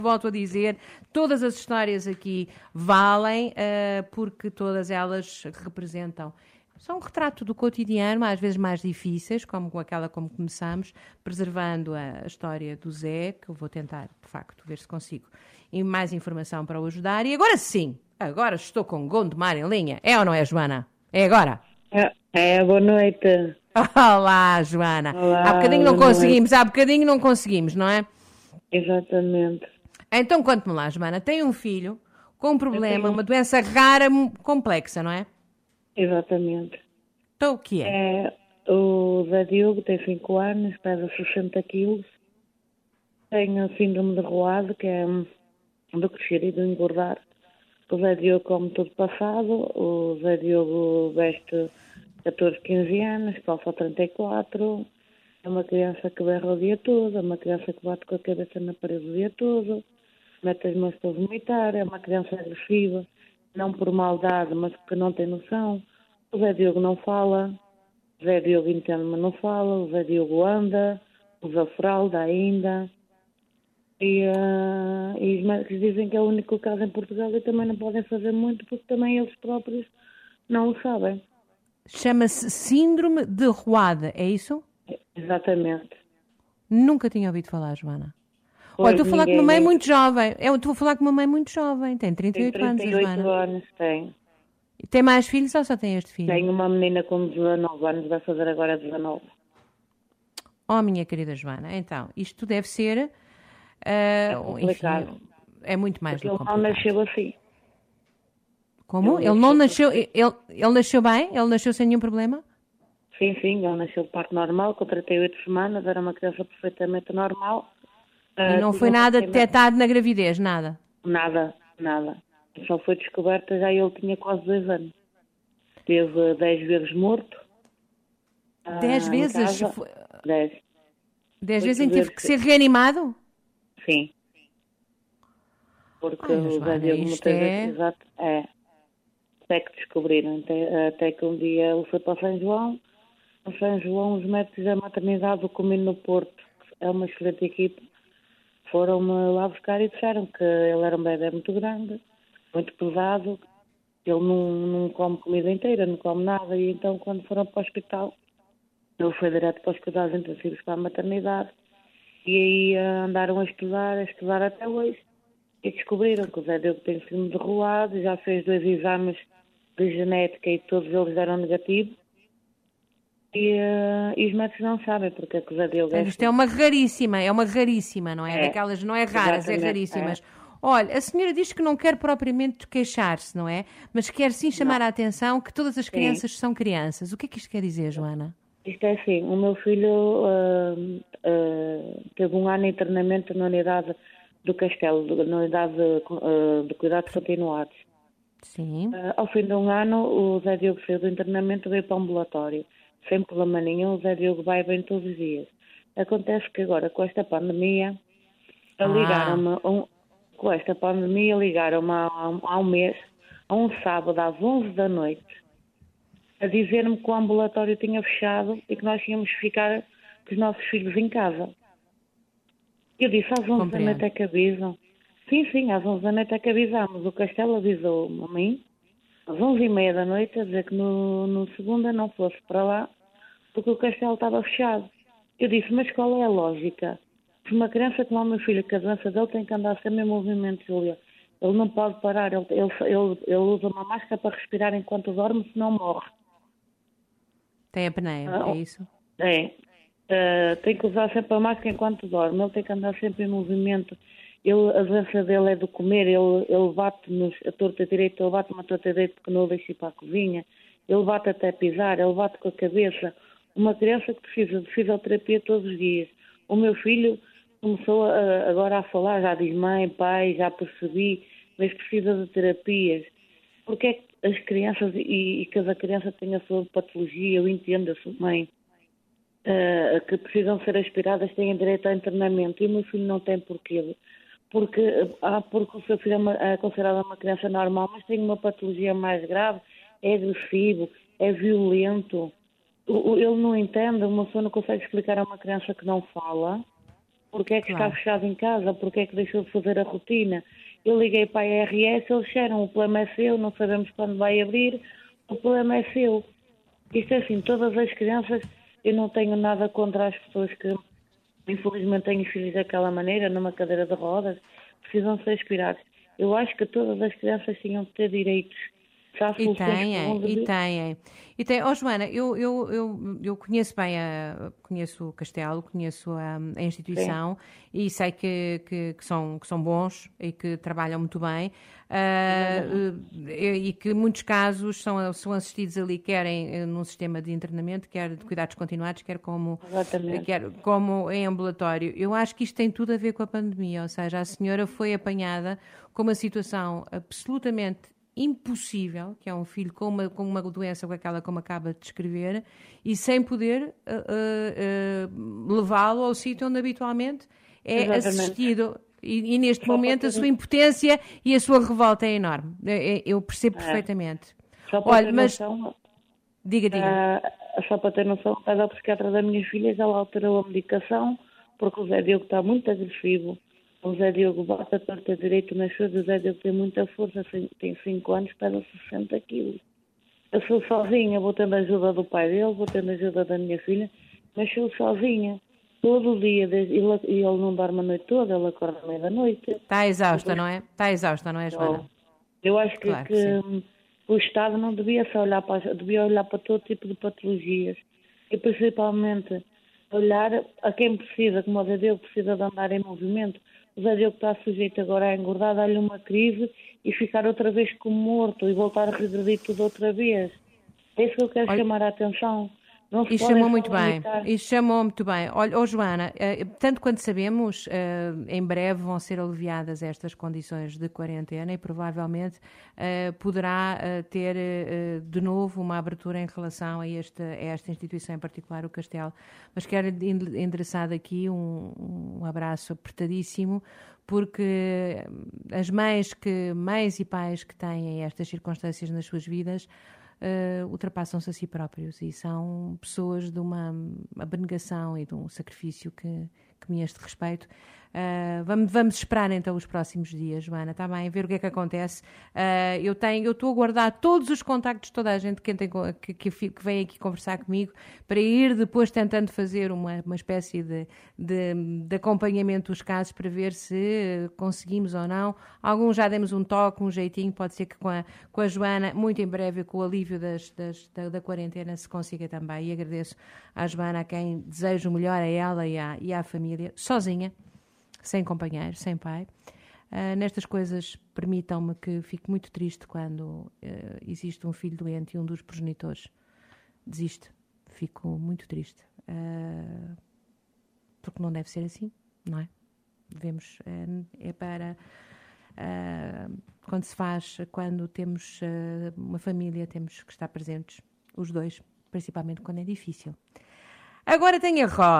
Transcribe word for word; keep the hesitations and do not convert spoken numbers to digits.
Volto a dizer, todas as histórias aqui valem, uh, porque todas elas representam. São um retrato do cotidiano, às vezes mais difíceis, como com aquela como começamos, preservando a, a história do Zé, que eu vou tentar, de facto, ver se consigo, e mais informação para o ajudar. E agora sim, agora estou com Gondomar em linha. É ou não é, Joana? É agora? É, é boa noite. Olá, Joana. Olá, há bocadinho não boa conseguimos, noite. há bocadinho não conseguimos, não é? Exatamente. Então, conte-me lá, Joana, tem um filho com um problema, tenho- uma doença rara, m- complexa, não é? Exatamente. Então, o que é? É, o Zé Diogo tem cinco anos, pesa sessenta quilos, tem a síndrome de Roade, que é hum, do crescer e do engordar. O Zé Diogo come tudo passado, o Zé Diogo veste catorze, quinze anos, calça trinta e quatro, é uma criança que berra o dia todo, é uma criança que bate com a cabeça na parede o dia todo, mete as mãos para vomitar, é uma criança agressiva, não por maldade, mas porque não tem noção. O Zé Diogo não fala, o Zé Diogo entende, mas não fala, o Zé Diogo anda, usa fralda ainda. E, ah, e os médicos dizem que é o único caso em Portugal e também não podem fazer muito porque também eles próprios não o sabem. Chama-se Síndrome de Roade, é isso? Exatamente. Nunca tinha ouvido falar, Joana. Olha, Pois estou a falar com uma ninguém mãe nem muito jovem. Eu estou a falar com uma mãe muito jovem. Tem trinta e tem oito anos, trinta a e oito Joana. anos, tem. E tem mais filhos ou só tem este filho? Tenho uma menina com dezanove anos, vai fazer agora dezanove. Oh, minha querida Joana, então, isto deve ser, ah, É complicado. enfim, é muito mais Porque do ele que não complicado. nasceu assim. Como? Ele Ele não nasceu nasceu, ele, ele nasceu bem? Ele nasceu sem nenhum problema? Sim, sim, ele nasceu de parto normal, com trinta e oito semanas, era uma criança perfeitamente normal. E Ah, não tinha foi uma nada pequena- detectado na gravidez, nada? Nada, nada. Só foi descoberta, já ele tinha quase dois anos. Teve dez vezes morto. ah, Dez em vezes? casa. Foi- Dez. Dez Oito vezes em que teve que vezes. ser reanimado? Sim. Porque Ai, o Zé Joana, Diogo isto muitas vezes, é... exato, é. Até que descobriram, até, até que um dia ele foi para São João. No São João, os médicos da maternidade do Comino no Porto, que é uma excelente equipe, foram-me lá buscar e disseram que ele era um bebê muito grande, muito pesado, ele não, não come comida inteira, não come nada, e então quando foram para o hospital, ele foi direto para os cuidados intensivos para a maternidade, e aí ah, andaram a estudar, a estudar até hoje, e descobriram que o Zé Diogo tem síndrome de Roade, já fez dois exames de genética e todos eles deram negativo, e, ah, e os médicos não sabem porque é que o Zé Diogo é Portanto, isto é assim. uma raríssima, é uma raríssima, não é? É, Daquelas, não é raras, é exatamente, raríssimas. é. Olha, a senhora diz que não quer propriamente queixar-se, não é? Mas quer sim chamar Não, a atenção que todas as sim. crianças são crianças. O que é que isto quer dizer, Joana? Isto é assim, o meu filho ah, ah, teve um ano de internamento na unidade do Castelo, do- na unidade de, ah, de cuidados continuados. Sim. Ah, ao fim de um ano, o Zé Diogo saiu do internamento e veio para o ambulatório. Sem problema nenhum, o Zé Diogo vai bem todos os dias. Acontece que agora, com esta pandemia, Ah, ligaram-me, um, com esta pandemia, ligaram-me há, um- há um mês, a um sábado às onze da noite, a dizer-me que o ambulatório tinha fechado e que nós tínhamos que ficar com os nossos filhos em casa. Eu disse, às onze da noite compreendo. é que avisam. Sim, sim, às onze da noite é que avisamos. O Castelo avisou-me a mim, às onze e meia da noite, a dizer que no, no segunda não fosse para lá, porque o Castelo estava fechado. Eu disse, mas qual é a lógica? Se uma criança como o meu filho, que a doença dele tem que andar sempre em movimento, Júlia. Ele não pode parar, ele, ele, ele, ele usa uma máscara para respirar enquanto dorme, senão morre. Tem apneia, é Ah, isso? é. Ah, tem que usar sempre a máscara enquanto dorme. Ele tem que andar sempre em movimento. Ele, a doença dele é do comer. Ele, ele bate-nos a torta direita, ele bate-me a torta direita porque não o deixo ir para a cozinha. Ele bate até pisar, ele bate com a cabeça. Uma criança que precisa de fisioterapia todos os dias. O meu filho começou a- agora a falar, já diz mãe, pai, já percebi, mas precisa de terapias. Porque é que as crianças, e, e cada criança tem a sua patologia, eu entendo, eu sou mãe, eh, que precisam ser aspiradas, têm direito ao internamento, e o meu filho não tem porquê. Porque, ah, porque o seu filho é, uma, é considerado uma criança normal, mas tem uma patologia mais grave, é agressivo, é violento. O- o- Ele não entende, uma pessoa não consegue explicar a uma criança que não fala, Porque é que Claro. está fechado em casa? Porque é que deixou de fazer a rotina? Eu liguei para a R S, eles disseram, o problema é seu, não sabemos quando vai abrir, o problema é seu. Isto é assim, todas as crianças, eu não tenho nada contra as pessoas que, infelizmente, têm filhos daquela maneira, numa cadeira de rodas, precisam ser aspirados. Eu acho que todas as crianças tinham que ter direitos. Se há E soluções que vão têm, e de... têm. E tem. Oh, Joana, eu, eu, eu, eu conheço bem a, conheço o Castelo, conheço a, a Sim, instituição e sei que, que, que são, que são bons e que trabalham muito bem. ah, exatamente. e, e que muitos casos são, são assistidos ali, quer em, num sistema de internamento, quer de cuidados continuados, quer como, Exatamente. quer como em ambulatório. Eu acho que isto tem tudo a ver com a pandemia, ou seja, a senhora foi apanhada com uma situação absolutamente impossível, que é um filho com uma, com uma doença com aquela como acaba de descrever, e sem poder uh, uh, uh, levá-lo ao sítio onde habitualmente é Exatamente. assistido. E, e neste Só para momento a ter, sua impotência e a sua revolta é enorme. Eu, eu percebo é, perfeitamente. só para Olha, ter mas noção, diga, diga. ah, só para ter noção, cada psiquiatra da minha filha já lá alterou a medicação, porque o Zé Diogo está muito agressivo. O Zé Diogo bate a torta direito nas coisas, o Zé Diogo tem muita força, tem cinco anos, pesa sessenta quilos. Eu sou sozinha, vou tendo a ajuda do pai dele, vou tendo a ajuda da minha filha, mas sou sozinha. Todo o dia, desde, ele, ele não dorme a noite toda, ele acorda à meia-noite. Está exausta, Depois, não é? Está exausta, não é, ó, Joana? eu acho que, Claro que que sim. hum, o Estado não devia só olhar para, devia olhar para todo tipo de patologias e principalmente olhar a quem precisa, como o Zé Diogo precisa de andar em movimento. O Zé Diogo está sujeito agora a engordar, dar-lhe uma crise e ficar outra vez como morto e voltar a regredir tudo outra vez. É isso que eu quero Olha, chamar a atenção. Não se e podem chamou só muito bem, limitar. e chamou muito bem. Olha, oh, Joana, eh, tanto quanto sabemos, eh, em breve vão ser aliviadas estas condições de quarentena e provavelmente eh, poderá eh, ter eh, de novo uma abertura em relação a esta, a esta instituição em particular, o Castelo. Mas quero en- endereçar aqui um, um abraço apertadíssimo, porque as mães, que, mães e pais que têm estas circunstâncias nas suas vidas uh, ultrapassam-se a si próprios e são pessoas de uma abnegação e de um sacrifício que, que me este respeito. Uh, vamos, vamos esperar então os próximos dias, Joana, está bem? Ver o que é que acontece. Uh, eu tenho, eu estou a guardar todos os contactos de toda a gente que, tem, que, que, que vem aqui conversar comigo para ir depois tentando fazer uma, uma espécie de, de, de acompanhamento dos casos para ver se conseguimos ou não. Alguns já demos um toque, um jeitinho, pode ser que com a, com a Joana, muito em breve, com o alívio das, das, da, da quarentena, se consiga também. E agradeço à Joana, a quem desejo o melhor, a ela e à, e à família, sozinha, sem companheiro, sem pai. Uh, nestas coisas, permitam-me que fique muito triste quando uh, existe um filho doente e um dos progenitores desiste. Fico muito triste. Uh, porque não deve ser assim, não é? Devemos, é, é para... Uh, quando se faz, quando temos uh, uma família, temos que estar presentes, os dois, principalmente quando é difícil. Agora tenho a Rosa.